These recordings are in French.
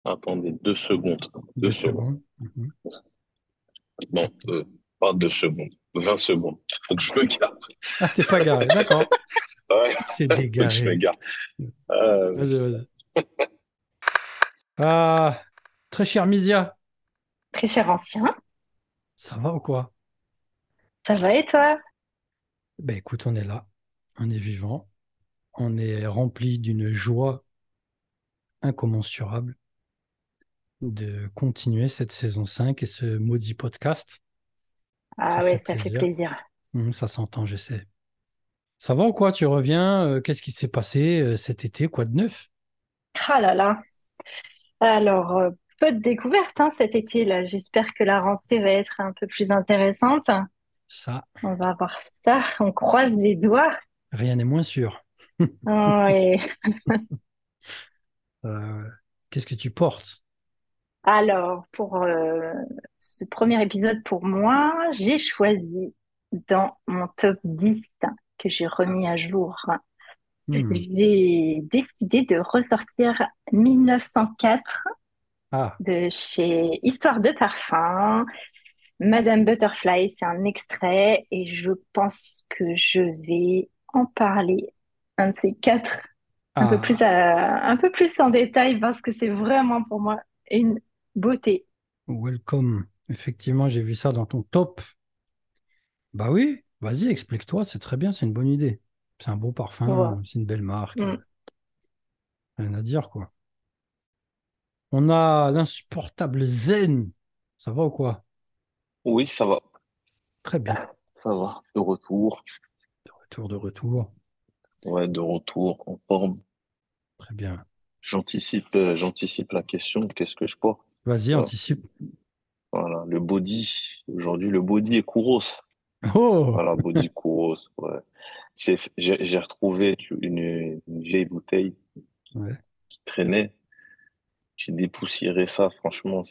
Attendez 2 secondes. Deux Deux secondes. secondes. Mhm. Non, pas 2 secondes. 20 secondes. Faut que je me gare. Ah, t'es pas garé, d'accord. Ouais, C'est faut que je me dégaré. gare. Ah, Vas-y, vas-y. Ah, très cher Misia, Très cher ancien, ça va ou quoi? ça va et toi? Ben écoute, on est là, on est vivant, on est rempli d'une joie incommensurable de continuer cette saison 5 et ce maudit podcast. Ça Ah fait ouais, ça fait plaisir. plaisir. Ça s'entend, je sais. Ça va ou quoi? Tu reviens? Qu'est-ce qui s'est passé cet été? Quoi de neuf? Ah là là. Alors, peu de découvertes hein, cet été là. J'espère que la rentrée va être un peu plus intéressante. Ça, On va voir ça. On croise les doigts. rien n'est moins sûr. Ouais. Euh, qu'est-ce que tu portes? Alors, pour ce premier épisode pour moi, j'ai choisi dans mon top 10 que j'ai remis à jour. Hmm. J'ai décidé de ressortir 1904 Ah, de chez Histoire de Parfum. Madame Butterfly, c'est un extrait et je pense que je vais en parler un de ces quatre ah, un peu plus en détail parce que c'est vraiment pour moi une beauté. welcome. Effectivement, j'ai vu ça dans ton top. Bah oui, vas-y, explique-toi, c'est très bien, c'est une bonne idée. C'est un beau Voilà. parfum, c'est une belle marque, Mm. rien à dire, quoi. On a l'insupportable Zen. Ça va ou quoi? oui, ça va. Très bien. Ça va. De retour. Retour de retour. Ouais, de retour en forme. Très bien. J'anticipe la question. Qu'est-ce que je porte? Vas-y, Voilà. anticipe. Voilà, le body. Aujourd'hui, le body est Kouros. Oh! Voilà, body Kouros. Ouais. J'ai retrouvé une vieille bouteille Ouais. qui traînait. J'ai dépoussiéré ça. Franchement,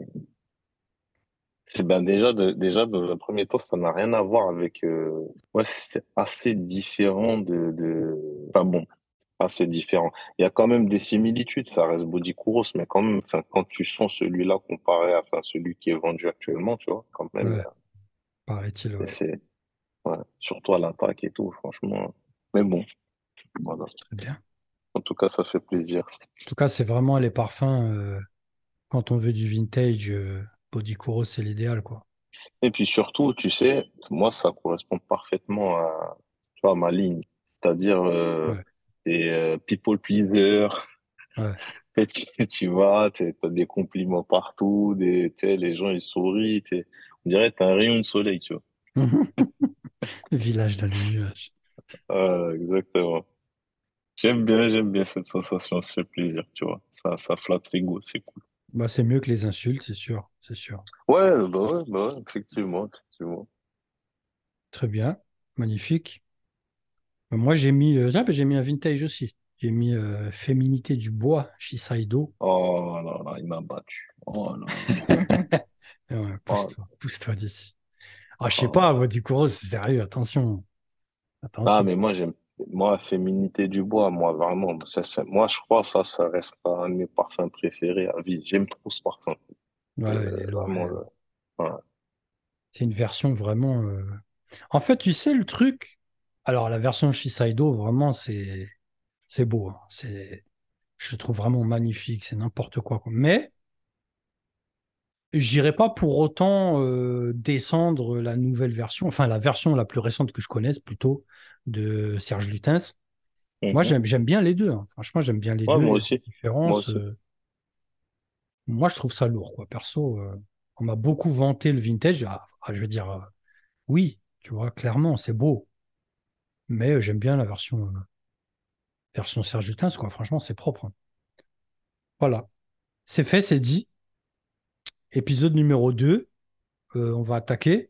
c'est ben déjà dans un premier temps, ça n'a rien à voir avec. Ouais, c'est assez différent Enfin bon, assez différent. Il y a quand même des similitudes. Ça reste body Kouros, mais quand même, enfin, quand tu sens celui-là comparé à enfin, celui qui est vendu actuellement, tu vois, quand même, Ouais, paraît-il, ouais. c'est ouais, surtout à l'attaque et tout, franchement. Mais bon, voilà. Très bien. En En tout cas, ça fait plaisir. tout cas, c'est vraiment les parfums, quand on veut du vintage, Body Kuro, c'est l'idéal, quoi. Et puis surtout, tu sais, moi, ça correspond parfaitement à, tu vois, à ma ligne. C'est-à-dire, Ouais, t'es people pleaser, ouais. tu vois, t'as des compliments partout, tu sais, les gens, ils sourient, on dirait que t'as un rayon de soleil, tu vois. Village dans le nuage. Exactement. J'aime bien cette sensation, ça fait plaisir, tu vois. Ça flatte l'ego, c'est cool. Bah, c'est mieux que les insultes, c'est sûr, c'est sûr. Ouais, effectivement, effectivement. Très bien, magnifique. Moi, j'ai mis, tiens, bah, j'ai mis un vintage aussi. J'ai mis Féminité du bois, Shiseido. Oh là là, il m'a battu. Oh là là. Ouais, Oh, pousse-toi d'ici. Ah, je sais oh. pas, moi, du coup, c'est sérieux, attention, Ah, attention. mais moi, Féminité du bois, moi, vraiment, moi, je crois que ça reste un de mes parfums préférés à vie. J'aime trop ce parfum. Ouais, elle est lourde. Vraiment, voilà. C'est une version vraiment. En fait, tu sais, le truc. Alors, la version Shiseido, vraiment, c'est beau, hein. Je le trouve vraiment magnifique. C'est n'importe quoi, quoi. Mais j'irai pas pour autant descendre la nouvelle version, enfin, la version la plus récente que je connaisse, plutôt, de Serge Lutens. Moi, Mhm. j'aime bien les deux, hein. Franchement, j'aime bien les Ouais, deux. moi Il y a des aussi. Moi différences. aussi. Moi, je trouve ça lourd, quoi. Perso, on m'a beaucoup vanté le vintage. Je veux dire, oui, tu vois, clairement, c'est beau. Mais j'aime bien la version Serge Lutens, quoi. Franchement, c'est propre, hein. Voilà. C'est fait, c'est dit. Épisode numéro 2, on va attaquer.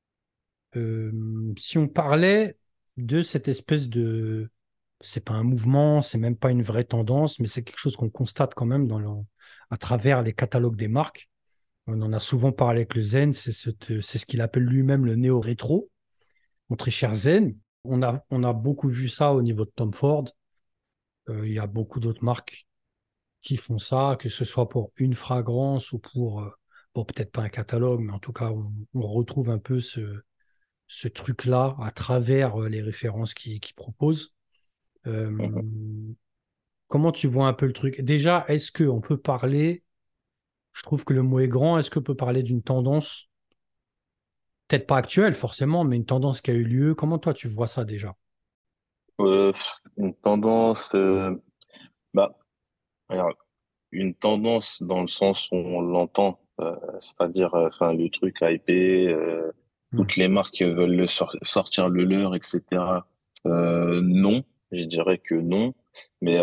Si on parlait de cette espèce de... C'est pas un mouvement, c'est même pas une vraie tendance, mais c'est quelque chose qu'on constate quand même à travers les catalogues des marques. On en a souvent parlé avec le Zen, c'est ce qu'il appelle lui-même le néo-rétro. Mon très cher Zen, on a beaucoup vu ça au niveau de Tom Ford. Il y a beaucoup d'autres marques qui font ça, que ce soit pour une fragrance ou pour, bon, peut-être pas un catalogue, mais en tout cas, on retrouve un peu ce truc-là à travers les références qu'ils proposent. Euh, Mhm. Comment tu vois un peu le truc? Déjà, est-ce qu'on peut parler, je trouve que le mot est grand, est-ce qu'on peut parler d'une tendance, peut-être pas actuelle forcément, mais une tendance qui a eu lieu? Comment toi tu vois ça déjà? Euh, une tendance, bah, regarde, une tendance dans le sens où on l'entend, c'est-à-dire, enfin, le truc hypé, Hmm. toutes les marques veulent sortir le leur, etc. Non, je dirais que non, mais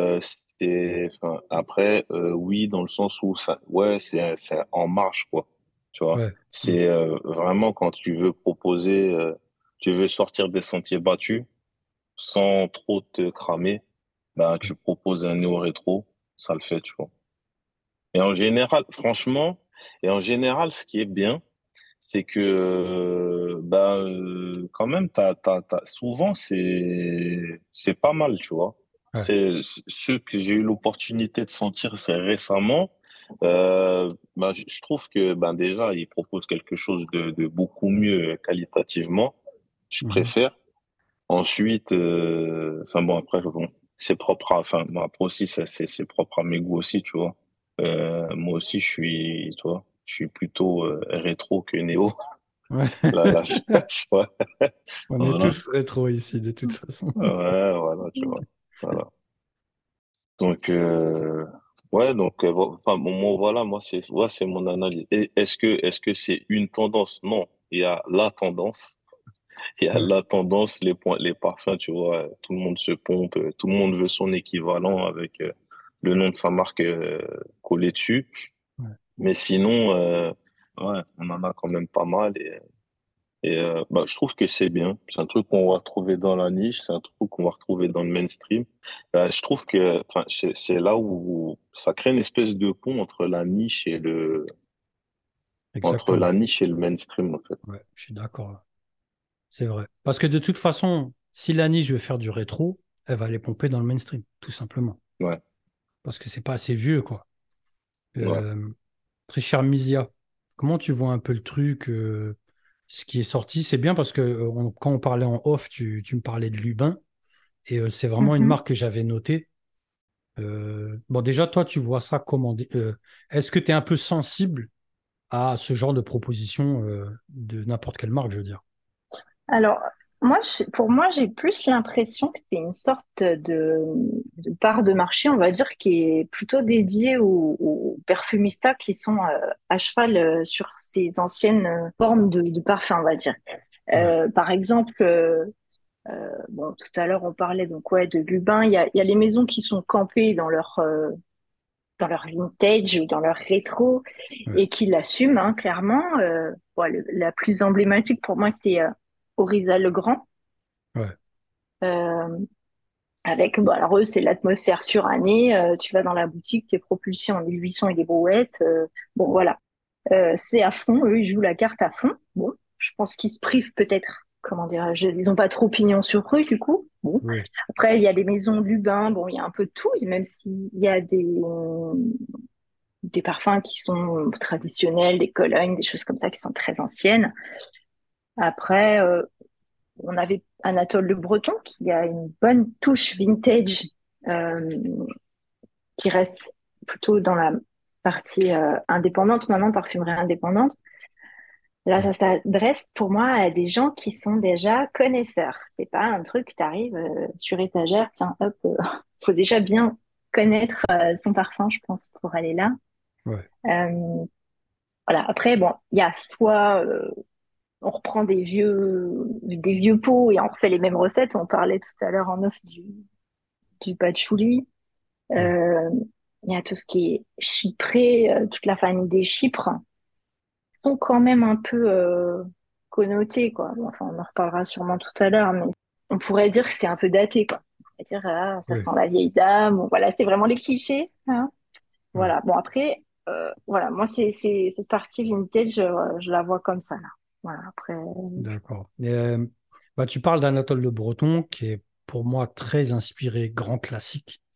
enfin, après, oui, dans le sens où ça, ouais, c'est en marche, quoi. Tu vois, Ouais. Hmm. c'est vraiment quand tu veux proposer, tu veux sortir des sentiers battus sans trop te cramer, bah, tu proposes un néo-rétro, ça le fait, tu vois. Et en général, franchement, et en général, ce qui est bien, c'est que bah quand même souvent c'est pas mal, tu vois. Ouais. C'est ceux que j'ai eu l'opportunité de sentir c'est récemment. Bah, je trouve que ben déjà ils proposent quelque chose de beaucoup mieux qualitativement. Je Mhm. préfère. Ensuite, enfin bon, après, bon, c'est propre à, enfin, bon, après aussi, ça, c'est propre à mes goûts aussi, tu vois. Moi aussi, tu vois, je suis plutôt rétro que néo. Ouais. Là, ouais, On est voilà. tous rétro ici de toute façon. Ouais, voilà, tu vois. Voilà. Donc, ouais, donc, enfin, bon, moi, voilà, ouais, c'est mon analyse. Et est-ce que c'est une tendance? Non, il y a la tendance. Il y a Ouais. la tendance, les parfums, tu vois, tout le monde se pompe, tout le monde veut son équivalent avec le nom de sa marque collé dessus. Ouais. Mais sinon, ouais, on en a quand même pas mal et bah, je trouve que c'est bien. C'est un truc qu'on va retrouver dans la niche, c'est un truc qu'on va retrouver dans le mainstream. Je trouve que, enfin, c'est là où ça crée une espèce de pont entre la Exactement. niche et le mainstream, en fait. Ouais, je suis d'accord. C'est vrai. Parce que de toute façon, si la niche veut faire du rétro, elle va les pomper dans le mainstream, tout simplement. Ouais, Parce que c'est pas assez vieux, quoi. ouais. Euh, Très cher Misia, comment tu vois un peu le truc, ce qui est sorti? C'est bien parce que quand on parlait en off, tu me parlais de Lubin, et c'est vraiment une Mhm. marque que j'avais notée. Bon, déjà, toi, tu vois ça comment? Est-ce que tu es un peu sensible à ce genre de proposition de n'importe quelle marque, je veux dire? Alors, pour moi, j'ai plus l'impression que c'est une sorte de part de marché, on va dire, qui est plutôt dédiée aux perfumistas qui sont à cheval sur ces anciennes formes de parfums, on va dire. Ouais, Par exemple, bon, tout à l'heure, on parlait donc ouais, de Lubin. Il y a les maisons qui sont campées dans leur vintage ou dans leur rétro ouais, et qui l'assument, hein, clairement. Bon, la plus emblématique pour moi, c'est Orisa Le Grand. ouais, Euh, Avec, bon, alors eux, c'est l'atmosphère surannée. Tu vas dans la boutique, t'es propulsé en 1800 et des brouettes. Bon, voilà. C'est à fond. Eux, ils jouent la carte à fond. Bon, je pense qu'ils se privent peut-être. Comment dirais-je? Ils ont pas trop pignon sur rue, du coup. Bon. oui, Après, il y a les maisons Lubin. Bon, il y a un peu de tout. Et même s'il y a des parfums qui sont traditionnels, des colognes, des choses comme ça qui sont très anciennes. Après, on avait Anatole Le Breton qui a une bonne touche vintage euh, qui reste plutôt dans la partie indépendante, maintenant parfumerie indépendante. Là, ouais, ça s'adresse pour moi à des gens qui sont déjà connaisseurs. C'est pas un truc, tu arrives sur étagère, tiens, hop, faut déjà bien connaître son parfum, je pense, pour aller là. ouais, Euh, voilà. Après, bon, il y a soit on reprend des vieux pots et on refait les mêmes recettes. On parlait tout à l'heure en off du patchouli. ouais, Euh, il y a tout ce qui est chypré, toute la famille des chypres sont quand même un peu connotés, quoi. Bon, enfin, on en reparlera sûrement tout à l'heure, mais on pourrait dire que c'est un peu daté, quoi. On pourrait dire, ah, ça ouais, sent la vieille dame, ou voilà, c'est vraiment les clichés, hein. ouais. Voilà, bon, après, voilà, moi, cette partie vintage, je la vois comme ça, là. Voilà, après, D'accord. Et, bah, tu parles d'Anatole Le Breton, qui est pour moi très inspiré grand classique.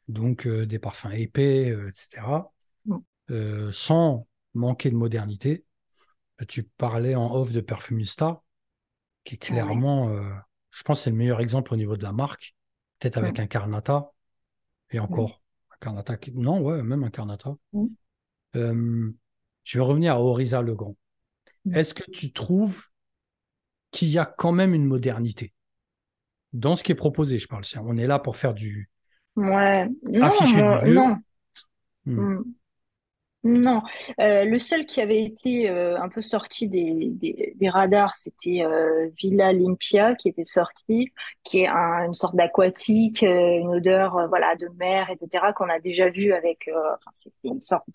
donc des parfums épais, etc., Mm. sans manquer de modernité. Tu parlais en off de Perfumista, qui est Ouais. clairement, je pense que c'est le meilleur exemple au niveau de la marque, peut-être avec Mm. un Carnata, et Mm. encore, un Carnata, non, ouais, même un Carnata. Mm. Euh, je vais revenir à Orisa Legrand. Mm. Est-ce que tu trouves qu'il y a quand même une modernité dans ce qui est proposé, je parle. On est là pour faire du Ouais. Non, afficher du vieux. non. Hmm. Mm. Non, le seul qui avait été un peu sorti des radars, c'était Villa Olympia qui était sorti, qui est une sorte d'aquatique, une odeur voilà de mer, etc. qu'on a déjà vu avec, enfin, c'est une sorte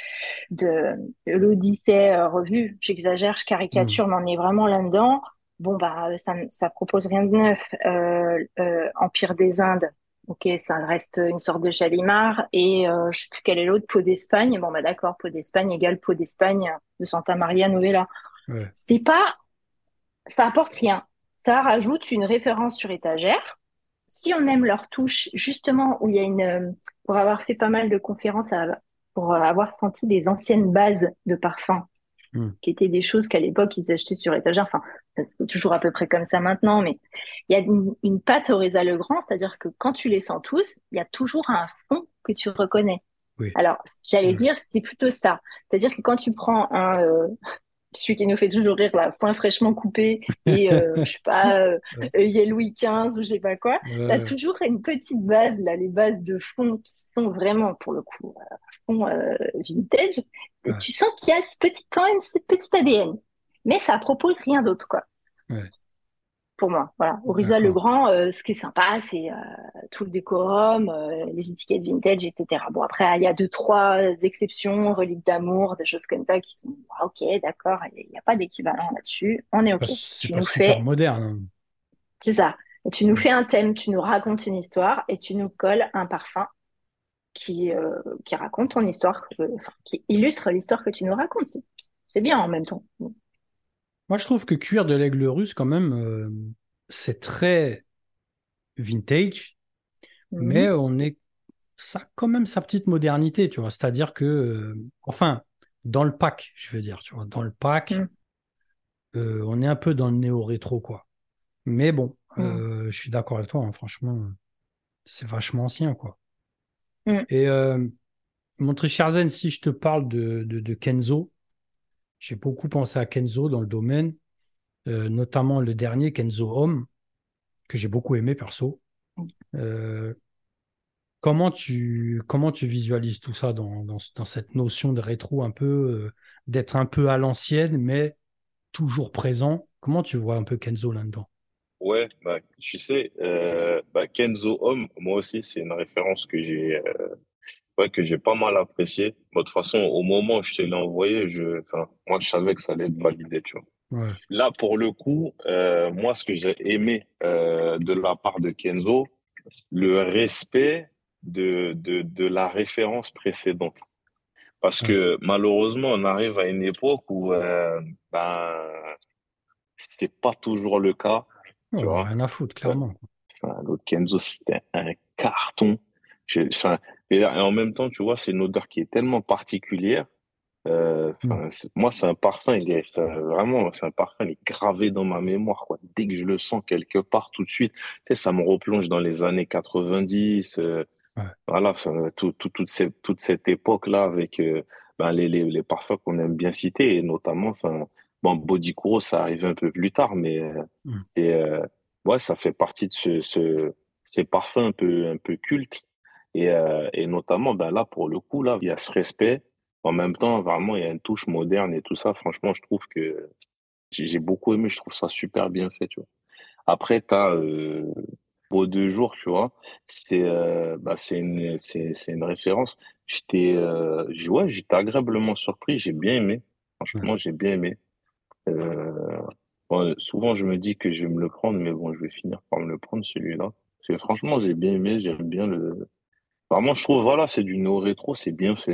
de l'Odyssée revue. J'exagère, je Hmm. caricature, mais on est vraiment là-dedans. Bon bah ça propose rien de neuf. Empire des Indes. Ok, ça reste une sorte de Chalimar. Et je sais plus quel est l'autre, Peau d'Espagne. Bon, bah d'accord, Peau d'Espagne égale Peau d'Espagne de Santa Maria Novella. Ouais. C'est pas, ça apporte rien. Ça rajoute une référence sur étagère. Si on aime leur touche, justement, où il y a pour avoir fait pas mal de conférences, pour avoir senti des anciennes bases de parfums Hmm. qui étaient des choses qu'à l'époque ils achetaient sur étagère. Enfin, c'est toujours à peu près comme ça maintenant, mais il y a une patte Oreza Legrand, c'est-à-dire que quand tu les sens tous, il y a toujours un fond que tu reconnais. Oui. Alors, j'allais Ouais. dire, c'est plutôt ça. C'est-à-dire que quand tu prends celui qui nous fait toujours rire, là, foin fraîchement coupé et, je sais pas, Ouais. œillet Louis XV ou je sais pas quoi, t'as Ouais. toujours une petite base, là, les bases de fond qui sont vraiment, pour le coup, fond vintage. Et Ouais. tu sens qu'il y a quand même, cette petite ADN. Mais ça propose rien d'autre, quoi, Ouais. pour moi. Voilà. Orisa D'accord. Legrand, ce qui est sympa, c'est tout le décorum, les étiquettes vintage, etc. Bon, après, il y a deux, trois exceptions, reliques d'amour, des choses comme ça qui sont, ah, ok, d'accord, il n'y a pas d'équivalent là-dessus, on est ok. C'est Tu pas nous super fais, moderne, hein. c'est ça. Et tu nous Hmm. fais un thème, tu nous racontes une histoire et tu nous colles un parfum qui raconte ton histoire, enfin, qui illustre l'histoire que tu nous racontes. C'est bien en même temps. Moi, je trouve que cuir de l'aigle russe, quand même, c'est très vintage, mais Mhm. ça a quand même sa petite modernité, tu vois. C'est-à-dire que, enfin, dans le pack, je veux dire, tu vois, dans le pack, Mhm. on est un peu dans le néo-rétro, quoi. Mais bon, Mhm. je suis d'accord avec toi, hein, franchement, c'est vachement ancien, quoi. Mhm. Et mon très cher Zen, si je te parle de Kenzo, j'ai beaucoup pensé à Kenzo dans le domaine, notamment le dernier, Kenzo Homme, que j'ai beaucoup aimé perso. Euh, comment tu visualises tout ça dans cette notion de rétro un peu, d'être un peu à l'ancienne, mais toujours présent? Comment tu vois un peu Kenzo là-dedans? Ouais, bah, tu sais, bah, Kenzo Homme, moi aussi, c'est une référence ouais, que j'ai pas mal appréciée. Bon, de toute façon, au moment où je te l'ai envoyé, enfin, moi, je savais que ça allait être validé, tu vois. Ouais, Là, pour le coup, moi, ce que j'ai aimé de la part de Kenzo, le respect de la référence précédente. Parce ouais. que malheureusement, on arrive à une époque où ben, c'était pas toujours le cas, Ouais, tu on a vois. rien à foutre, Euh, clairement. Enfin, l'autre Kenzo, c'était un carton. Enfin, et en même temps, tu vois, c'est une odeur qui est tellement particulière. Hmm. Enfin, moi, c'est un parfum, enfin, vraiment, c'est un parfum, il est gravé dans ma mémoire, quoi. Dès que je le sens quelque part, tout de suite, tu sais, ça me replonge dans les années 90, Ouais. voilà, enfin, toute cette époque-là avec ben, les parfums qu'on aime bien citer, et notamment, enfin, bon, Body Kuro, ça arrive un peu plus tard, mais Hmm. c'est, ouais, ça fait partie de ces parfums un peu cultes. Et notamment, ben là, pour le coup, là, il y a ce respect. En même temps, vraiment, il y a une touche moderne et tout ça. Franchement, je trouve que j'ai beaucoup aimé. Je trouve ça super bien fait, tu vois. Après, t'as Beau deux jours, tu vois. Bah, c'est une référence. Ouais, j'étais agréablement surpris. J'ai bien aimé. Ouais. Franchement, j'ai bien aimé. Euh, bon, souvent, je me dis que je vais me le prendre, mais bon, je vais finir par me le prendre, celui-là. Parce que franchement, j'ai bien aimé. J'aime bien le. Vraiment, je trouve, voilà, c'est du néo-rétro, c'est bien fait.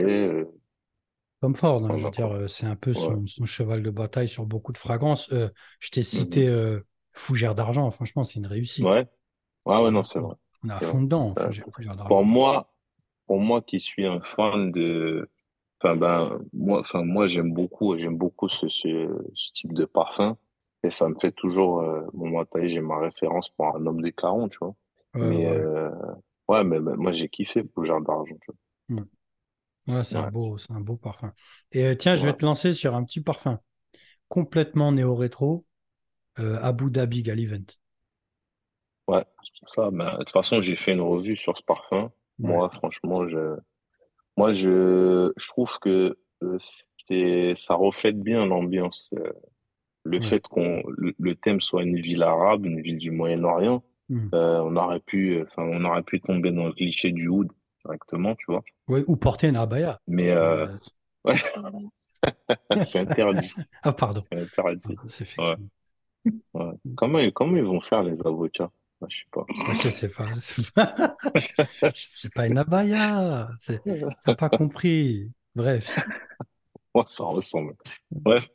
Tom Ford, hein, je veux Voilà, dire, quoi. c'est un peu Ouais. son cheval de bataille sur beaucoup de fragrances. Je t'ai Mhm. cité Fougère d'argent, franchement, c'est une réussite. Ouais. Ouais, ouais, Voilà, non, c'est vrai. on est à C'est vrai. fond dedans, Euh, Fougère pour d'argent. moi, pour moi qui suis un fan de, moi j'aime beaucoup ce type de parfum et ça me fait toujours, bon, moi, t'as vu, j'ai ma référence pour un homme de Caron, tu vois. Ouais, Mais, ouais. ouais, mais moi, j'ai kiffé Boulevard d'Argent, tu Mm. Ouais, vois. c'est un beau parfum. Et tiens, je vais Ouais, te lancer sur un petit parfum complètement néo-rétro, Abu Dhabi Gallivant. ouais, ça, ben, de toute façon, j'ai fait une revue sur ce parfum. Ouais, Moi, franchement, je trouve que ça reflète bien l'ambiance. Le ouais. fait le thème soit une ville arabe, une ville du Moyen-Orient, Mm. on aurait pu tomber dans le cliché du oud directement, tu vois. Ouais, ou porter une abaya. Mais, Euh, ouais, c'est interdit, Ah, pardon. c'est Ah, interdit. c'est Ouais, effectivement. ouais. Comment ils vont faire les avocats? Je sais pas. Ah, je sais pas. C'est pas une abaya. T'as pas compris. Bref. Moi, ça ressemble. Bref.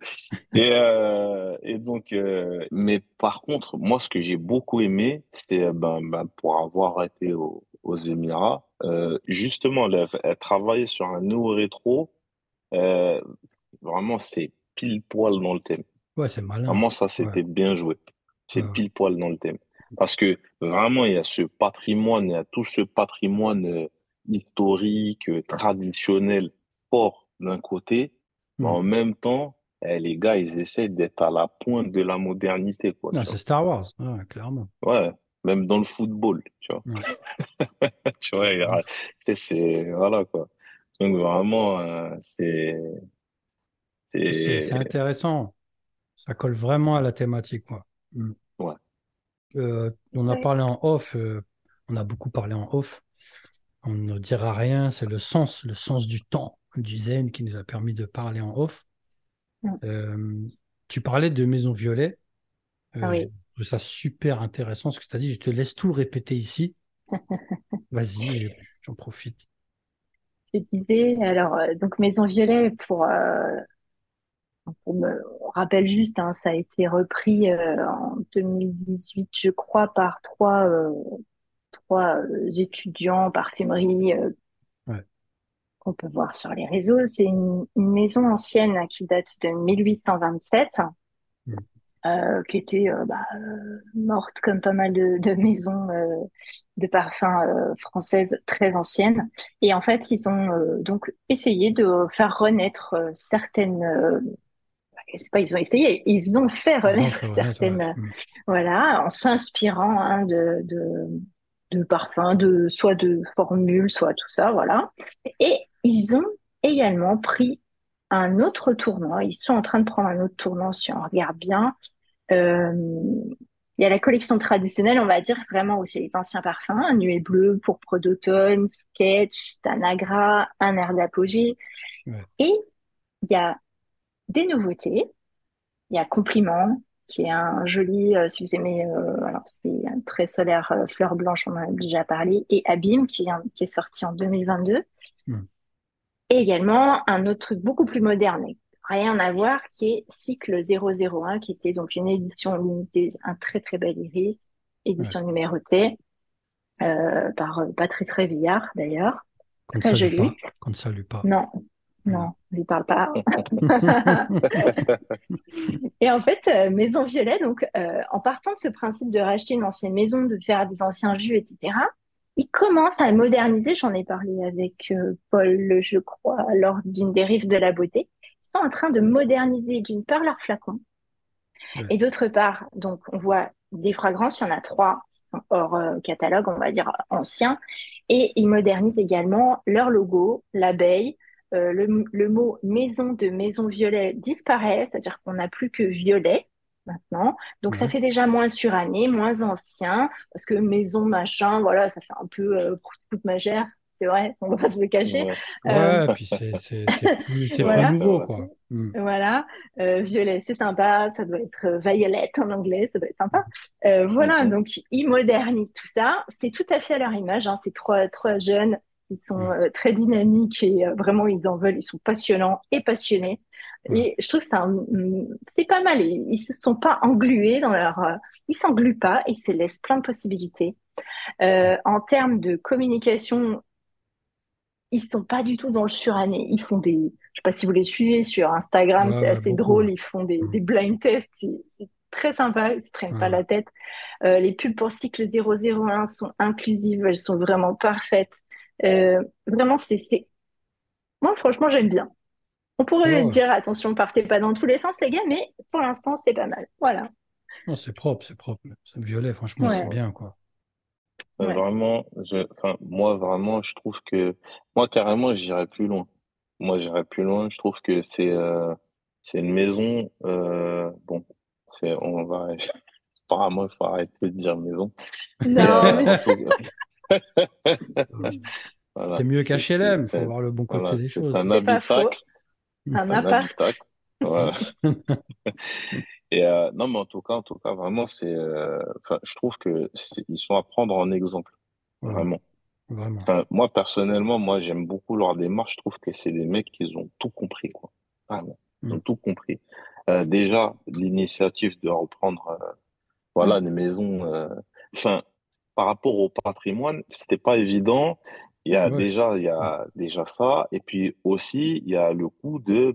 Mais par contre, moi, ce que j'ai beaucoup aimé, c'est pour avoir été aux Émirats, justement, elle travailler sur un nouveau rétro, euh, vraiment, c'est pile poil dans le thème. Ouais, c'est malin. Vraiment, ça, Ouais, c'était bien joué. ouais, C'est ouais. pile poil dans le thème. Parce que vraiment, il y a ce patrimoine, il y a tout ce patrimoine historique, traditionnel, fort d'un côté, mais Hmm. en même temps, les gars, ils essaient d'être à la pointe de la modernité, quoi, Non, tu c'est vois. Star Wars. Ouais, clairement. Ouais, même dans le football, tu vois. Ouais. Tu vois, voilà, quoi. Donc vraiment, C'est c'est, intéressant. Ça colle vraiment à la thématique, quoi. Hmm. ouais, On a Ouais. parlé en off. On a beaucoup parlé en off. On ne dira rien. C'est le sens du temps, du zen qui nous a permis de parler en off. Mm. Euh, Tu parlais de Maison Violet. Ah Je oui. trouve ça super intéressant ce que tu as dit. Je te laisse tout répéter ici. Vas-y, j'en profite. Je disais, alors, donc Maison Violet, on rappelle juste, hein, ça a été repris en 2018, je crois, par trois étudiants en parfumerie Ouais. qu'on peut voir sur les réseaux. C'est une maison ancienne qui date de 1827, Mm. qui était morte comme pas mal de maisons de parfums françaises très anciennes. Et en fait, ils ont donc essayé de faire renaître certaines c'est pas ils ont essayé, ils ont fait Ils ont renaître fait renaître, ouais. certaines, Mm. voilà, en s'inspirant hein, de parfums, soit de formules, soit tout ça, voilà. Et ils ont également pris un autre tournant. Ils sont en train de prendre un autre tournant, si on regarde bien. Euh, il y a la collection traditionnelle, on va dire vraiment où c'est les anciens parfums, un nuée bleu, pourpre d'automne, sketch, tanagra, un air d'apogée. Ouais. Et il y a des nouveautés. Il y a Compliment, qui est un joli, si vous aimez, alors c'est un très solaire, fleur blanche, on en a déjà parlé, et Abîme, qui est sorti en 2022. Mm. Et également un autre truc beaucoup plus moderne, et rien à voir, qui est Cycle 001, qui était donc une édition limitée, un très très bel iris, Ouais. édition numérotée, par Patrice Révillard d'ailleurs, Qu'on ne très salue jolie. pas. Qu'on ne salue pas. Non, Voilà. non, on lui parle pas. Et en fait, Maison Violet, donc, en partant de ce principe de racheter une ancienne maison, de faire des anciens jus, etc., ils commencent à moderniser. J'en ai parlé avec Paul, je crois, lors d'une des rives de la beauté. Ils sont en train de moderniser d'une part leurs flacons Ouais. et d'autre part, donc, on voit des fragrances, il y en a trois qui sont hors catalogue, on va dire anciens, et ils modernisent également leur logo, l'abeille. Le mot maison de Maison Violet disparaît, c'est-à-dire qu'on n'a plus que violet maintenant. Donc ça Ouais. fait déjà moins suranné, moins ancien, parce que maison machin, voilà, ça fait un peu prout magère, c'est vrai, on va pas se le cacher. ouais, Euh, Ouais, puis c'est plus ouais, voilà. c'est nouveau, vrai. quoi. Mm. Voilà, violet, c'est sympa, ça doit être violet en anglais, ça doit être sympa. Voilà, Mhm. donc ils modernisent tout ça. C'est tout à fait à leur image, hein. Ces trois jeunes, ils sont Ouais. très dynamiques et vraiment ils en veulent, ils sont passionnants et passionnés. Ouais. Et je trouve que c'est pas mal. Ils se sont pas englués dans ils s'engluent pas, ils se laissent plein de possibilités. En termes de communication, ils sont pas du tout dans le suranné. Ils font des, je sais pas si vous les suivez sur Instagram, Ouais, c'est ouais, assez beaucoup. Ouais. drôle. Ils font Mm. des blind tests. C'est très sympa. Ils se prennent Ouais, pas ouais. la tête. Les pubs pour cycle 001 sont inclusives. Elles sont vraiment parfaites. Vraiment, moi, franchement, j'aime bien. On Ouais, pourrait ouais. dire, attention, partez pas dans tous les sens, les gars, mais pour l'instant, c'est pas mal. Voilà. Non, c'est propre, c'est propre. Ce violet, franchement, c'est Ouais, bien, quoi. ouais. Vraiment, enfin, moi, vraiment, je trouve que, moi, carrément, j'irais plus loin. Moi, j'irais plus loin. Je trouve que c'est une maison, bon, on va, apparemment, il faut arrêter de dire maison. Mais, Non, mais en tout cas, C'est voilà, mieux qu'HLM, il faut voir le bon côté voilà, des c'est choses. un c'est pas faux. habitacle, Un un appart. habitacle. Voilà. Et, non, mais en tout cas, vraiment, enfin, je trouve que ils sont à prendre en exemple. Ouais, ouais, Vraiment. vraiment. Enfin, moi, personnellement, moi, j'aime beaucoup leur démarche. Je trouve que c'est des mecs qui ont tout compris, quoi. Vraiment. Ils Mm. ont tout compris. Déjà, l'initiative de reprendre, voilà, Mm. les maisons, enfin, par rapport au patrimoine, c'était pas évident. Ouais. Il y Mm. a déjà ça. Et puis aussi, il y a le coup de,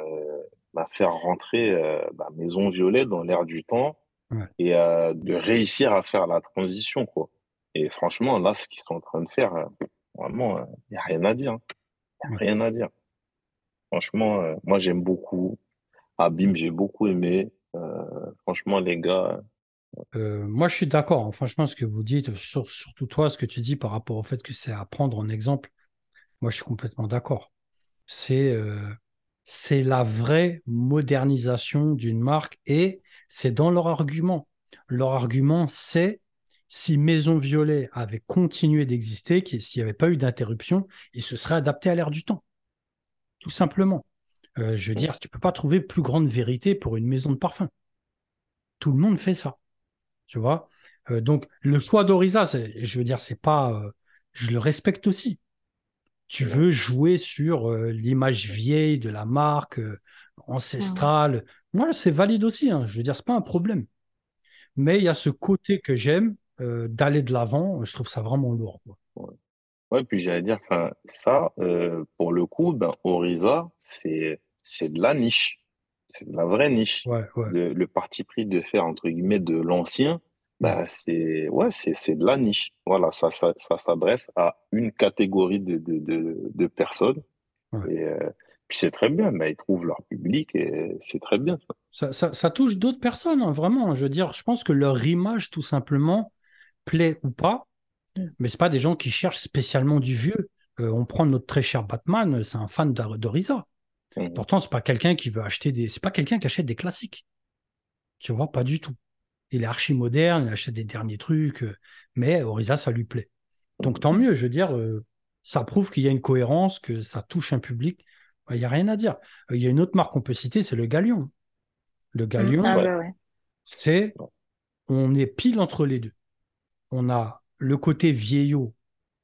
faire rentrer, Maison Violet dans l'air du temps Ouais. et de réussir à faire la transition, quoi. Et franchement, là, ce qu'ils sont en train de faire, vraiment, il n'y a rien à dire, hein. Y a Ouais. rien à dire. Franchement, moi, j'aime beaucoup. Abîme, j'ai beaucoup aimé. Franchement, les gars, Moi, je suis d'accord, hein. Franchement, ce que vous dites, surtout toi, ce que tu dis par rapport au fait que c'est à prendre en exemple, moi, je suis complètement d'accord. C'est c'est la vraie modernisation d'une marque et c'est dans leur argument. Leur argument, c'est si Maison Violet avait continué d'exister, s'il n'y avait pas eu d'interruption, il se serait adapté à l'ère du temps, tout simplement. Je veux dire, tu peux pas trouver plus grande vérité pour une maison de parfum. Tout le monde fait ça, tu vois. Donc, le choix d'Orisa, je veux dire, c'est pas. Je le respecte aussi. Tu ouais. veux jouer sur l'image vieille de la marque, Mm. ancestrale. Moi, c'est valide aussi, hein. Je veux dire, c'est pas un problème. Mais il y a ce côté que j'aime d'aller de l'avant. Je trouve ça vraiment lourd, quoi. Ouais. Ouais, puis j'allais dire, enfin, ça, pour le coup, Orisa, c'est de la niche. C'est de la vraie niche. Ouais, ouais. Le parti pris de faire, entre guillemets, de l'ancien, Mm. c'est de la niche. Voilà, ça s'adresse à une catégorie de personnes. Ouais. Et puis c'est très bien, ils trouvent leur public et c'est très bien. Ça touche d'autres personnes, hein, vraiment. Je veux dire, je pense que leur image, tout simplement, plaît ou pas, Mm. mais c'est pas des gens qui cherchent spécialement du vieux. On prend notre très cher Batman, c'est un fan d'Orisa. Mhm. Pourtant, c'est pas quelqu'un qui veut acheter des, c'est pas quelqu'un qui achète des classiques. Tu vois, pas du tout. Il est archi moderne, il achète des derniers trucs, mais Orisa, ça lui plaît. Donc tant Mhm. mieux, je veux dire, ça prouve qu'il y a une cohérence, que ça touche un public. Il n'y a rien à dire. Il y a une autre marque qu'on peut citer, c'est le Galion. Le Mm. Galion, Ah Ouais. bah ouais. c'est, on est pile entre les deux. On a le côté vieillot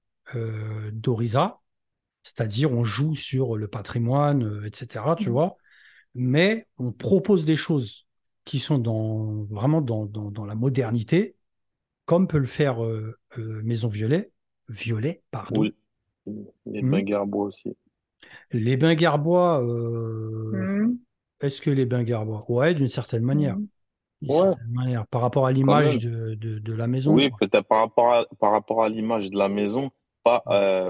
d'Orisa, c'est-à-dire on joue sur le patrimoine, etc., tu Mm. vois, mais on propose des choses qui sont vraiment dans la modernité, comme peut le faire Maison Violet, pardon. Oui, les Hmm. Bagarbois aussi. Les bains Garbois, Mm. est-ce que les bains Garbois? Ouais, d'une certaine manière. Mm. D'une Ouais, certaine manière. Par rapport à quand l'image même. de la maison, Oui, quoi. peut-être par rapport à l'image de la maison, pas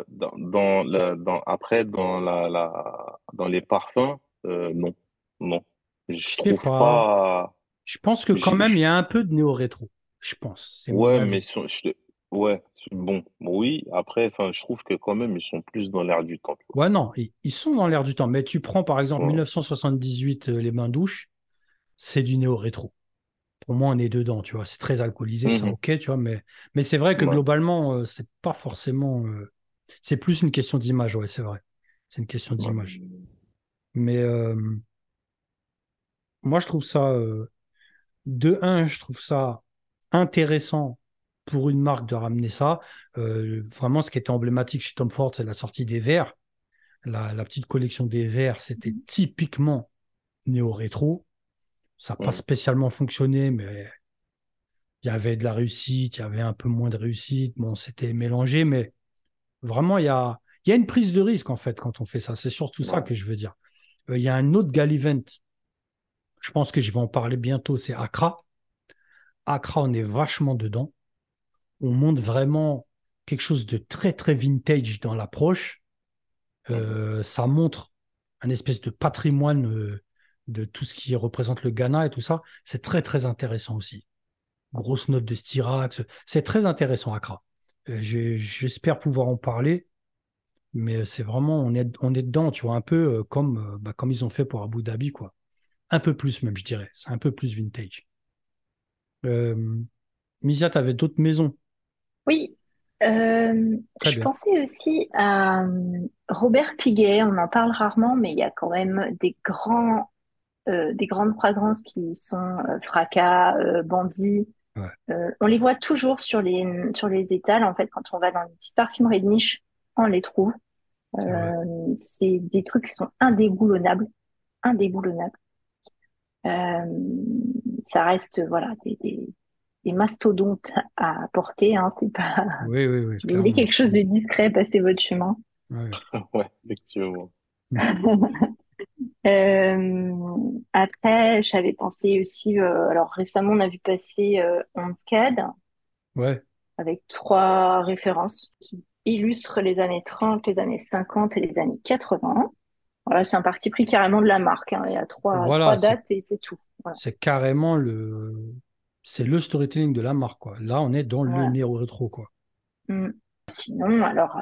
après dans les parfums, non, non, Je je sais trouve pas. pas. Je pense que quand même, il y a un peu de néo-rétro. Je pense. C'est mon Ouais, mais avis. ouais, bon, oui. Après, enfin, je trouve que quand même ils sont plus dans l'air du temps, tu Ouais, non, ils sont dans l'air du temps. Mais tu prends par exemple vois. 1978, les bains douches, c'est du néo-rétro. Pour moi, on est dedans, tu vois. C'est très alcoolisé, tout ça, Mhm. ok, tu vois. Mais c'est vrai que Ouais. globalement, c'est pas forcément. C'est plus une question d'image, ouais, c'est vrai. C'est une question Ouais. d'image. Mais moi, je trouve ça, de un, je trouve ça intéressant pour une marque de ramener ça. Vraiment, ce qui était emblématique chez Tom Ford, c'est la sortie des verres. La petite collection des verres, c'était typiquement néo-rétro. Ça n'a pas Mhm. spécialement fonctionné, mais il y avait de la réussite, il y avait un peu moins de réussite. Bon, c'était mélangé, mais vraiment, Il y a une prise de risque, en fait, quand on fait ça. C'est surtout ça Ouais. que je veux dire. Il y a un autre Gallivant, je pense que je vais en parler bientôt, c'est Accra. Accra, on est vachement dedans. On monte vraiment quelque chose de très, très vintage dans l'approche. Mhm. Ça montre un espèce de patrimoine de tout ce qui représente le Ghana et tout ça. C'est très, très intéressant aussi. Grosse note de Styrax. C'est très intéressant, Accra. J'espère pouvoir en parler, mais c'est vraiment, on est dedans, tu vois, un peu comme ils ont fait pour Abu Dhabi, quoi. Un peu plus même, je dirais. C'est un peu plus vintage. Euh, Misia, tu avais d'autres maisons. Oui, Très je bien. pensais aussi à Robert Piguet. On en parle rarement, mais il y a quand même des grandes fragrances qui sont Fracas, Bandit. Ouais, On les voit toujours sur les étals, en fait, quand on va dans les petites parfumeries de niche, on les trouve. c'est vrai. C'est des trucs qui sont indéboulonnables, indéboulonnables. Euh, Ça reste, voilà, des mastodontes à porter, hein, c'est pas, Oui, oui, oui, si vous voulez clairement. quelque chose de discret, passez votre chemin. Ouais. Ouais, effectivement. Après, j'avais pensé aussi, alors récemment, on a vu passer Hanscad Ouais, avec trois références qui illustrent les années 30, les années 50 et les années 80. Voilà, c'est un parti pris carrément de la marque, hein. Il y a trois voilà, dates et c'est tout. Voilà. c'est carrément c'est le storytelling de la marque, quoi. Là, on est dans le Voilà. néo-rétro, quoi. Mm. Sinon, alors,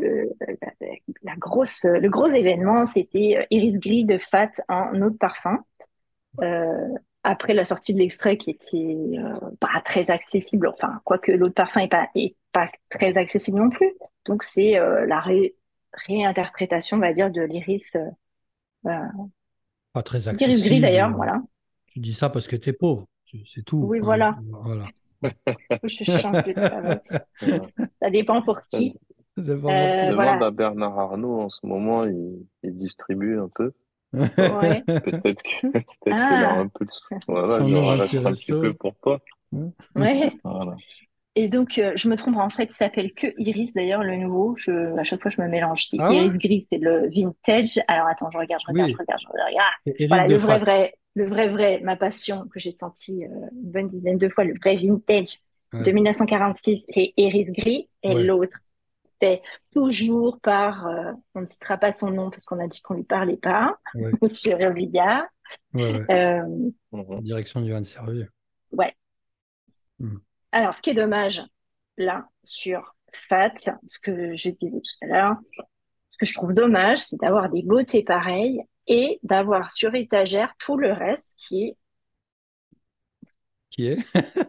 le gros événement, c'était Iris Gris de Fat en eau de parfum. Euh, Après la sortie de l'extrait qui était pas très accessible, enfin, quoique l'eau de parfum est pas très accessible non plus. Donc, c'est réinterprétation, on va dire, de euh, Pas très d'Iris Gris accessible. d'ailleurs, voilà. Tu dis ça parce que t'es pauvre. C'est tout, Oui, hein. voilà. Voilà. Je change de travail. Ouais. Ça dépend pour qui. C'est vraiment fou. Demande Voilà. à Bernard Arnault en ce moment, il distribue un peu. Ouais. Peut-être qu'il a Ah, un peu de sous. Voilà, Si il on en ouvre un petit reste un petit peu resto. pour toi. ouais. Voilà. Et donc, je me trompe, en fait, il s'appelle que Iris, d'ailleurs, le nouveau. À chaque fois, je me mélange. C'est Ah Iris ouais? Gris, c'est le vintage. Alors, attends, Oui. je regarde. Et Iris Voilà, de Fat. le vrai, ma passion que j'ai senti une bonne dizaine de fois, le vrai vintage de Ouais. 1946, c'est Iris Gris. Et Ouais. l'autre, c'est toujours par, on ne citera pas son nom parce qu'on a dit qu'on lui parlait pas, Ouais. Monsieur Robillard. Ouais. Ouais. Euh, Mhm. Direction du Van Servier. ouais. Hmm. Alors, ce qui est dommage, là, sur Fat, ce que je disais tout à l'heure, ce que je trouve dommage, c'est d'avoir des beautés pareilles et d'avoir sur étagère tout le reste qui est, Qui est?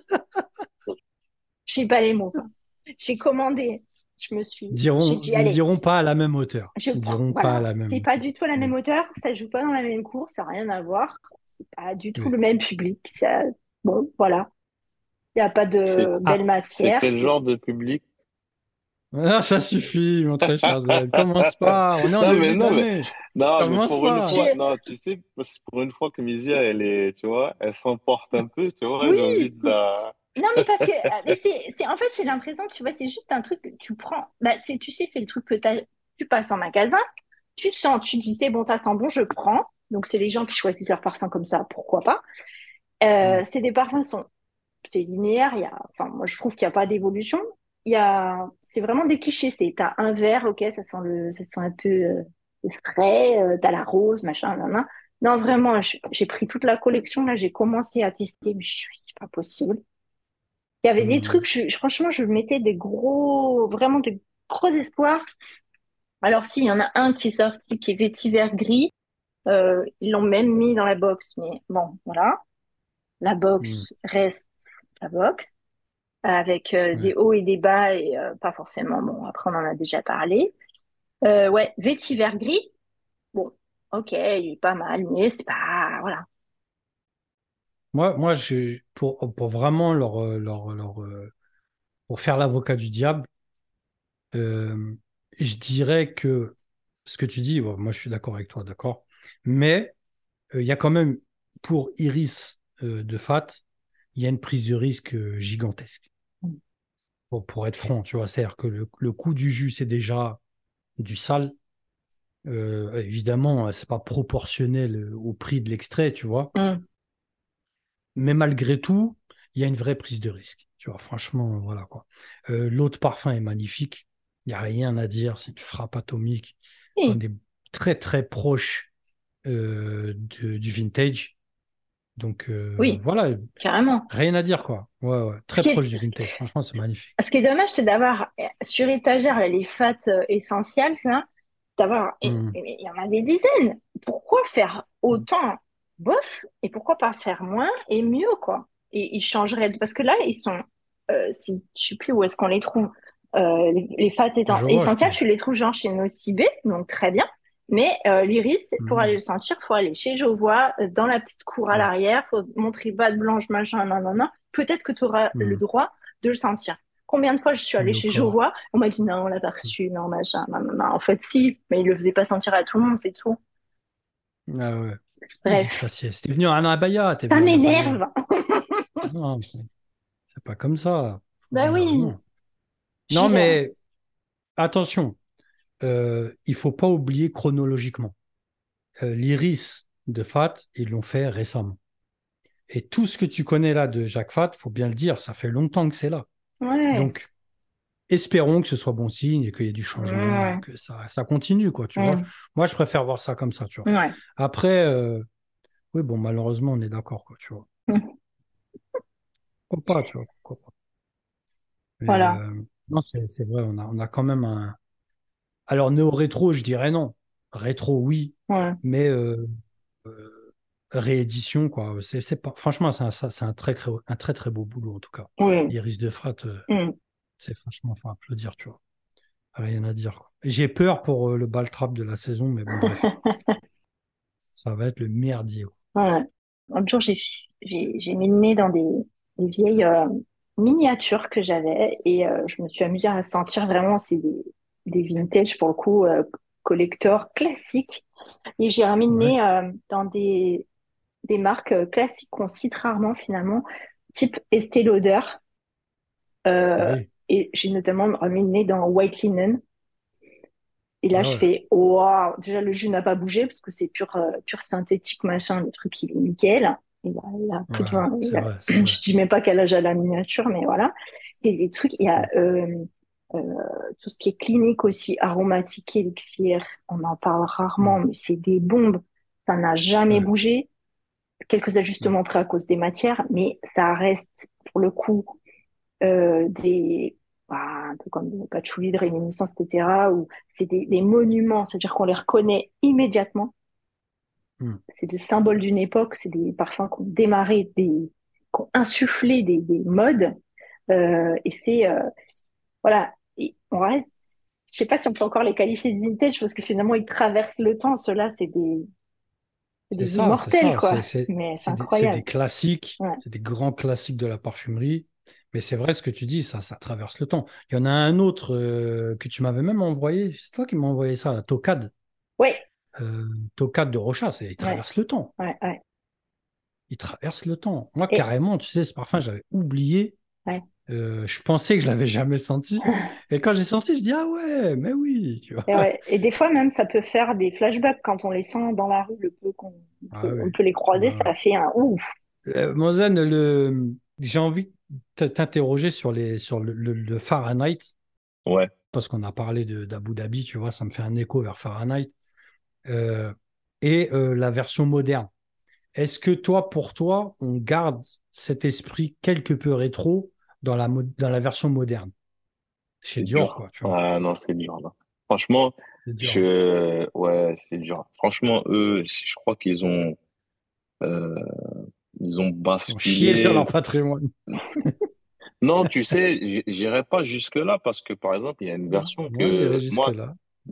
je sais pas les mots, quoi. J'ai commandé, j'ai dit, allez, Diront pas à la même hauteur. je prends, Diront pas à voilà. la même C'est pas hauteur. du tout à la Hmm. même hauteur, ça joue pas dans la même cour, ça n'a rien à voir. C'est pas du tout Oui. le même public. Ça, bon, voilà. Il n'y a pas C'est, de belle c'est matière. quel genre de public? Ah, ça suffit, mon très cher Z. Commence pas. On est en début Non, mais, d'année. non, mais Commence pour une pas. fois, J'ai- non, tu sais, parce que pour une fois que Misia, elle est, tu vois, elle s'emporte un peu, tu vois, Oui, j'ai envie de la, non, mais parce que mais en fait, j'ai l'impression, tu vois, c'est juste un truc que tu prends. Bah, tu sais, c'est le truc que tu passes en magasin, tu te sens, tu te dis, c'est bon, ça sent bon, je prends. Donc, c'est les gens qui choisissent leur parfum comme ça, pourquoi pas. Hmm. C'est des parfums, c'est linéaire, enfin, moi, je trouve qu'il n'y a pas d'évolution. C'est vraiment des clichés. T'as un verre, ok, ça sent un peu le frais, t'as la rose, machin, nan, nan. Non, vraiment, j'ai pris toute la collection, là, j'ai commencé à tester, mais c'est pas possible. Il y avait des Hmm. trucs, franchement, je mettais vraiment des gros espoirs. Alors, si, il y en a un qui est sorti, qui est vétiver gris. Ils l'ont même mis dans la box, mais bon, voilà. La Hmm. box reste la box, avec Ouais. des hauts et des bas, et pas forcément, bon, après, on en a déjà parlé. Ouais, vétiver gris, bon, ok, il est pas mal, mais c'est pas, voilà. Moi, pour vraiment pour faire l'avocat du diable, euh, je dirais que ce que tu dis, ouais, moi je suis d'accord avec toi, d'accord. Mais il y a quand même, pour Iris de Fat, il y a une prise de risque gigantesque. Pour être franc, tu vois, c'est-à-dire que le coût du jus, c'est déjà. du sale. Évidemment, c'est pas proportionnel au prix de l'extrait, tu vois. Mm. Mais malgré tout, il y a une vraie prise de risque. Tu vois, franchement, voilà quoi. L'eau de parfum est magnifique. Il n'y a rien à dire. C'est une frappe atomique. On Oui, est très, très proche du vintage. Donc, oui, voilà, carrément. rien à dire, quoi. Ouais, ouais, Ce très qui est, proche du vintage. Franchement, c'est magnifique. ce qui est dommage, c'est d'avoir sur étagère là, les fats essentielles, là, d'avoir, Mhm. il y en a des dizaines. Pourquoi faire autant bof et pourquoi pas faire moins et mieux, quoi? Et ils changeraient, parce que là, ils sont, si, je sais plus où est-ce qu'on les trouve, les fats étant Je vois, je essentiels, crois. je les trouve genre chez Nocibé, donc très bien. Mais l'iris, pour aller Mhm. le sentir, faut aller chez Jovois, dans la petite cour à Ouais. l'arrière, faut montrer batte blanche, machin, non, non, non. Peut-être que tu auras le Mhm. droit de le sentir. Combien de fois je suis allée Oui, chez encore. Jovois, on m'a dit non, on l'a pas reçu, non, machin, non, non, non. En fait, si, mais il le faisait pas sentir à tout le monde, c'est tout. Ah ouais. Qui dit que ça Bref, sieste? T'es venu à Anabaya, t'es ça venu à Anabaya. m'énerve. Non, c'est pas comme ça. Faut Ben venir, oui, non. j'y Non, vais, hein. mais attention, il faut pas oublier chronologiquement. L'iris de Fat, ils l'ont fait récemment. Et tout ce que tu connais là de Jacques Fat, faut bien le dire, ça fait longtemps que c'est là. Ouais, Donc, espérons que ce soit bon signe et qu'il y ait du changement et ouais, que ça continue, quoi, tu vois. ouais, Moi, je préfère voir ça comme ça, tu vois. ouais. Après, oui, bon, malheureusement, on est d'accord, quoi, tu vois. Pourquoi pas, tu vois, pourquoi pas. Mais Voilà, non, c'est vrai, on a quand même un. Alors, néo-rétro, je dirais non. Rétro, oui, ouais, mais euh, réédition, quoi. C'est pas. Franchement, c'est un très, très beau boulot, en tout cas. oui. Iris de Frat, Mm. c'est franchement, faut applaudir, tu vois. Rien à dire, quoi. J'ai peur pour le ball trap de la saison, mais bon, bref, ça va être le merdier, quoi. Ouais. L'autre jour, j'ai mis le nez dans des vieilles miniatures que j'avais et je me suis amusée à sentir vraiment, c'est des vintage pour le coup, collector classiques. Et j'ai remis le Ouais, nez dans des marques classiques qu'on cite rarement finalement, type Estée Lauder. Euh, oui. et j'ai notamment remis le nez dans White Linen. Et là, Ah je ouais. fais, waouh, déjà le jus n'a pas bougé parce que c'est pur synthétique, machin, le truc, il est nickel. Il a plus de Ouais, 20, c'est vrai, c'est vrai. je dis même pas quel âge a la miniature, mais voilà. C'est des trucs, il y a Mm, euh, tout ce qui est clinique aussi, aromatique, élixir, on en parle rarement, mm, mais c'est des bombes. Ça n'a jamais ouais, bougé. Quelques mm, ajustements près à cause des matières, mais ça reste pour le coup des bah, un peu comme des patchouli de réminiscence, etc. Où c'est des monuments, c'est-à-dire qu'on les reconnaît immédiatement. mm, C'est des symboles d'une époque, c'est des parfums qui ont démarré, qui ont insufflé des modes. Et c'est voilà, et on reste. Je sais pas si on peut encore les qualifier de vintage parce que finalement ils traversent le temps. Ceux-là, c'est c'est des ça, c'est immortels, ça. quoi. Mais c'est C'est des incroyable. classiques, Ouais. c'est des grands classiques de la parfumerie. Mais c'est vrai ce que tu dis, ça traverse le temps. Il y en a un autre que tu m'avais même envoyé. C'est toi qui m'as envoyé ça, la Tocade. Ouais, Euh, Tocade de Rochas, il ouais, traverse le temps. ouais, ouais. Il traverse le temps. Moi, Et carrément, tu sais, ce parfum, j'avais oublié. ouais. Je pensais que je l'avais jamais senti. Et quand j'ai senti, je dis, ah ouais, mais oui, tu vois. Et, ouais. Et des fois même, ça peut faire des flashbacks quand on les sent dans la rue, le peu Ah oui. on peut les croiser, Ouais, ouais. ça fait un ouf. Mozen, j'ai envie de t'interroger sur le Fahrenheit, Ouais. parce qu'on a parlé d'Abu Dhabi, tu vois, ça me fait un écho vers Fahrenheit, euh, et la version moderne. Est-ce que toi, pour toi, on garde cet esprit quelque peu rétro dans la version moderne? Chez C'est Dior, dur. quoi, tu vois. Ah non, c'est dur là. Franchement, C'est dur. ouais, c'est dur. Franchement, eux, je crois euh, ils ont Ils ont chié sur basculé. leur patrimoine. Non, tu sais, j'irai pas jusque-là parce que par exemple, il y a une version Moi, j'irai que moi, jusque-là.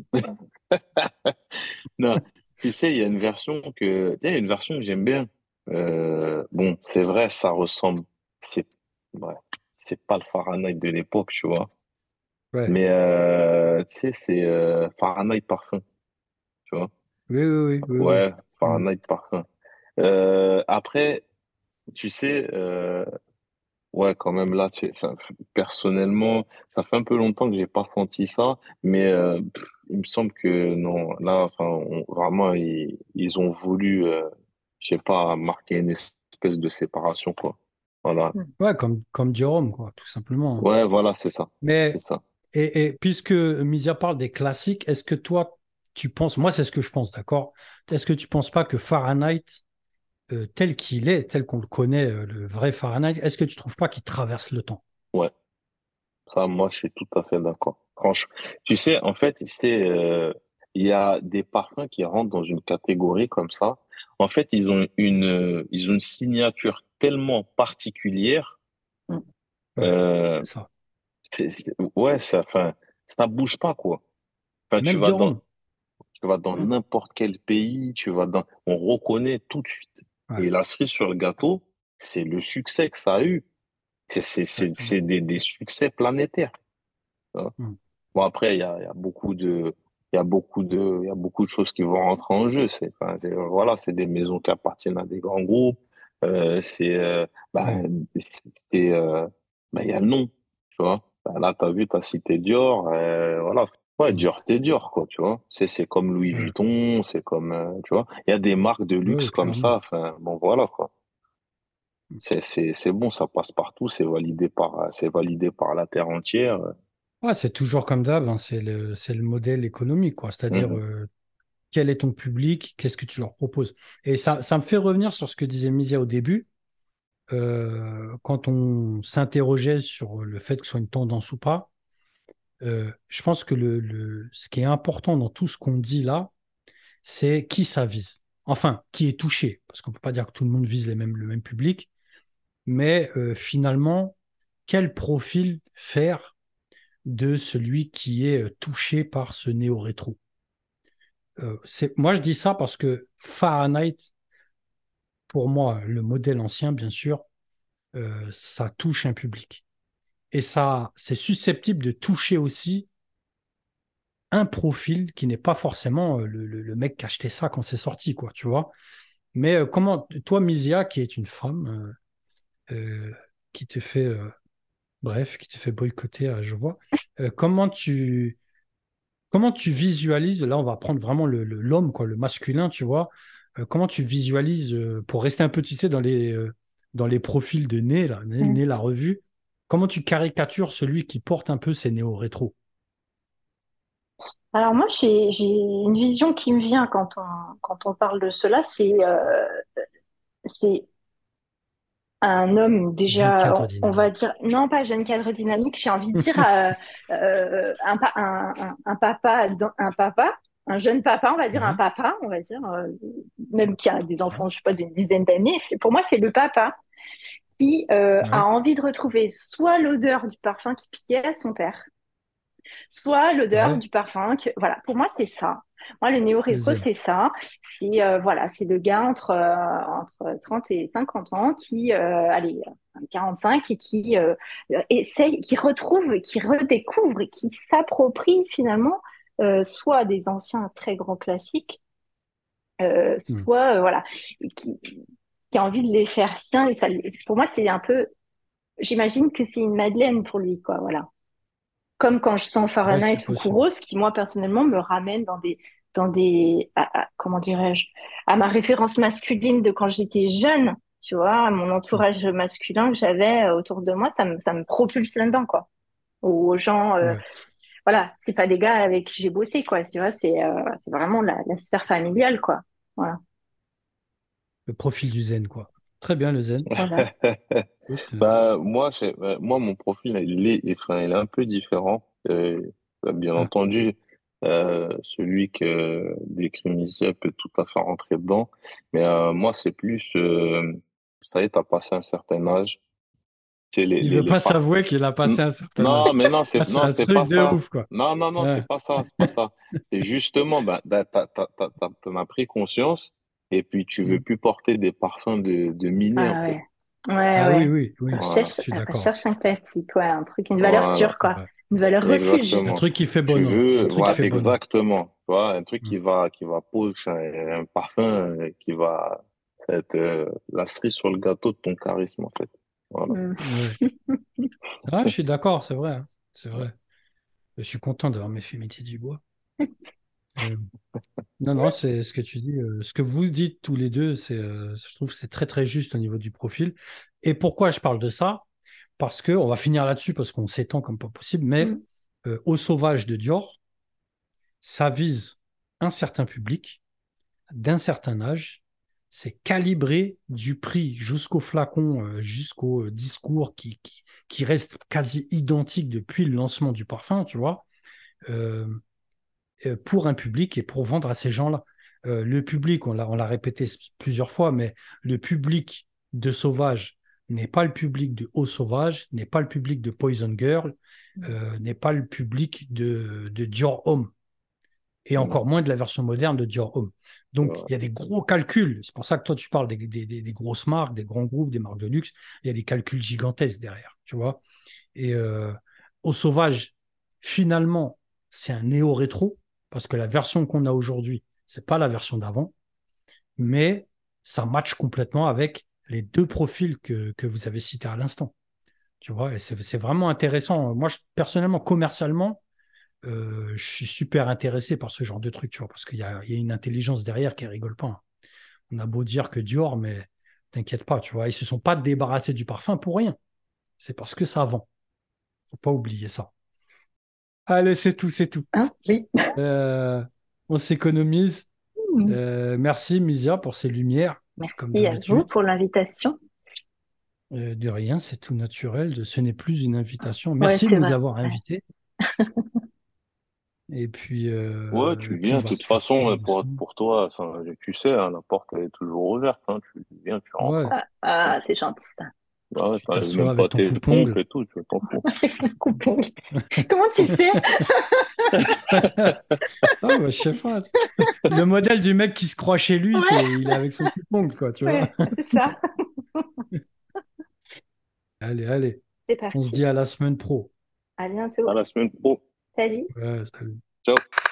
non, tu sais, il y a une version que j'aime bien. Bon, c'est vrai, ça ressemble, c'est, ouais, c'est pas le Fahrenheit de l'époque, tu vois. Ouais. Mais tu sais, c'est Fahrenheit parfum, tu vois. Oui, oui, oui, oui, oui. Ouais, Hmm. Fahrenheit parfum. Après, tu sais, ouais, quand même là, enfin, personnellement, ça fait un peu longtemps que j'ai pas senti ça, mais il me semble que non, là, enfin, vraiment, ils ont voulu, je sais pas, marquer une espèce de séparation, quoi. Voilà. Mm. Ouais, comme Jérôme, quoi, tout simplement, hein. Ouais, voilà, c'est ça. C'est Mais, ça. et puisque Misia parle des classiques, est-ce que toi, tu penses, moi c'est ce que je pense, d'accord? Est-ce que tu penses pas que Fahrenheit, tel qu'il est, tel qu'on le connaît, le vrai Fahrenheit, est-ce que tu trouves pas qu'il traverse le temps? Ouais, ça, moi, je suis tout à fait d'accord. Franchement, tu sais, en fait, il y a des parfums qui rentrent dans une catégorie comme ça. En fait, ils ont une signature tellement particulière. Mm. Ouais, Euh, c'est ça. ouais, enfin, ça bouge pas, quoi. Enfin, Même Jérôme. tu vas dans Mm. n'importe quel pays, on reconnaît tout de suite. Ouais, Et la cerise sur le gâteau, c'est le succès que ça a eu. exactement. C'est des succès planétaires. Hein. Mm. Bon, après, il y a il y a beaucoup de choses qui vont rentrer en jeu. Voilà, c'est des maisons qui appartiennent à des grands groupes. C'est, bah, Ouais, c'est, il y a le nom, tu vois. Bah, là, t'as cité Dior, voilà. Ouais, mm. Dior, t'es Dior, quoi, tu vois. C'est comme Louis Ouais, Vuitton, c'est comme, tu vois. Il y a des marques de ouais, luxe ouais, comme clairement. ça. Enfin, bon, voilà, quoi. C'est bon, ça passe partout, c'est validé par la terre entière. Ouais, c'est toujours comme d'hab, hein, c'est le modèle économique, quoi. C'est-à-dire, Mhm. quel est ton public, qu'est-ce que tu leur proposes. Et ça me fait revenir sur ce que disait Misia au début, quand on s'interrogeait sur le fait que ce soit une tendance ou pas. Je pense que ce qui est important dans tout ce qu'on dit là, c'est qui ça vise. Enfin, qui est touché, parce qu'on ne peut pas dire que tout le monde vise le même public, mais finalement, quel profil faire de celui qui est touché par ce néo-rétro. Moi, je dis ça parce que Fahrenheit, pour moi, le modèle ancien, bien sûr, ça touche un public. Et ça, c'est susceptible de toucher aussi un profil qui n'est pas forcément le mec qui a acheté ça quand c'est sorti, quoi, tu vois. Mais comment, toi, Misia, qui est une femme, qui te fait, bref, qui te fait boycotter, je vois, comment tu visualises, là, on va prendre vraiment l'homme, quoi, le masculin, tu vois, comment tu visualises, pour rester un peu, tu sais, dans les profils de Né, là, Mm. Né, la revue, comment tu caricatures celui qui porte un peu ces néo-rétro? Alors moi, j'ai une vision qui me vient quand on parle de cela, c'est un homme Jeune déjà, cadre on va dynamique. dire, non pas jeune cadre dynamique, j'ai envie de dire un papa, un jeune papa, on va dire un Ouais, papa, on va dire, même qui a des ouais, enfants, je sais pas, d'une dizaine d'années. Pour moi, c'est le papa qui a ouais, envie de retrouver soit l'odeur du parfum qui piquait à son père, soit l'odeur ouais, du parfum. Voilà, pour moi, c'est ça. Moi, le le néo-rétro, zen. c'est ça. Voilà, c'est le gars entre 30 et 50 ans qui, allez, 45 et qui essaye, qui retrouve, qui redécouvre et qui s'approprie finalement soit des anciens très grands classiques, Hmm. soit, voilà, qui a envie de les faire siens. Et ça, pour moi, c'est un peu, j'imagine que c'est une Madeleine pour lui, quoi, voilà. Comme quand je sens Ouais, Fahrenheit c'est ou possible. Kouros, qui moi personnellement me ramène comment dirais-je, à ma référence masculine de quand j'étais jeune, tu vois, à mon Hmm. entourage masculin que j'avais autour de moi, ça me propulse là-dedans, quoi. Aux gens, Ouais, voilà, c'est pas des gars avec qui j'ai bossé, quoi, tu vois, c'est vraiment la sphère familiale, quoi. Voilà, le profil du zen, quoi. Très bien, le zen. voilà. Écoute, Moi, mon profil, enfin, il est un peu différent. Bien ah, entendu, celui que décrit Misia peut tout à fait rentrer dedans. Mais moi, c'est plus, ça y est, t'as passé un certain âge. Tu sais, il veut les pas parcs. s'avouer qu'il a passé un certain âge. Non, mais Ah, c'est non, un c'est pas truc de ça. ouf, quoi. Non, Ouais, c'est pas ça. C'est justement, bah, t'en as pris conscience et puis tu veux hmm. plus porter des parfums de miné, en Ah fait. ouais, ouais, Ah oui, ouais. oui, oui, Voilà. je suis Elle d'accord. recherche un classique, ouais, un truc, une valeur Voilà. sûre, quoi. Ouais. Une valeur refuge. Un Exactement. truc qui fait Tu bonhomme. Un veux, truc qui voilà, fait bonhomme. exactement. Tu vois, un truc Hmm. qui va poser un parfum qui va être la cerise sur le gâteau de ton charisme, en fait. Voilà. Ouais. Ah, je suis d'accord, c'est vrai, hein. C'est vrai. Je suis content d'avoir fait métier du bois. Euh, non, non, c'est ce que tu dis, ce que vous dites tous les deux, je trouve que c'est très très juste au niveau du profil. Et pourquoi je parle de ça? Parce que, on va finir là-dessus parce qu'on s'étend comme pas possible, mais Mm. Au Sauvage de Dior, ça vise un certain public d'un certain âge. C'est calibré du prix jusqu'au flacon, jusqu'au discours qui reste quasi identique depuis le lancement du parfum, tu vois, euh, pour un public et pour vendre à ces gens-là. Le public, on l'a répété plusieurs fois, mais le public de Sauvage n'est pas le public de Eau Sauvage, n'est pas le public de Poison Girl, n'est pas le public de Dior Homme et Non, encore moins de la version moderne de Dior Homme. Donc, voilà. il y a des gros calculs. C'est pour ça que toi, tu parles des grosses marques, des grands groupes, des marques de luxe. Il y a des calculs gigantesques derrière, tu vois. Et Au Sauvage, finalement, c'est un néo-rétro, parce que la version qu'on a aujourd'hui, c'est pas la version d'avant, mais ça match complètement avec les deux profils que vous avez cités à l'instant. Tu vois, et c'est vraiment intéressant. Moi, personnellement, commercialement, je suis super intéressé par ce genre de truc, tu vois, parce qu'il y a une intelligence derrière qui rigole pas, hein. On a beau dire que Dior, mais t'inquiète pas, tu vois, ils se sont pas débarrassés du parfum pour rien. C'est parce que ça vend. Faut pas oublier ça. Allez, c'est tout, c'est tout. Hein? Oui. Euh, on s'économise. Mm. Merci, Misia, pour ces lumières, comme Merci à vous d'habitude. pour l'invitation. De rien, c'est tout naturel. Ce n'est plus une invitation. Ouais, Merci de c'est nous vrai. avoir Ouais. invités. Ouais, Et tu puis on viens, de va se toute capter façon, pour, doucement. pour toi, enfin, tu sais, hein, la porte elle est toujours ouverte, hein, tu viens, tu rentres, Ouais, hein. Ah, ah, c'est gentil ça. Ah ouais, tu t'enlèves t'assois même avec pas ton tes pompes coupe-ongle. et tout, tu t'en fous. Coupon. Comment tu sais? Ah, bah, je sais pas. Le modèle du mec qui se croit chez lui, Ouais, il est avec son coupe-ongle, quoi, tu vois. ouais, c'est ça. Allez, allez. C'est On se parti. dit à la semaine pro. À À bientôt. la semaine pro. Salut. Ouais, salut. Ciao.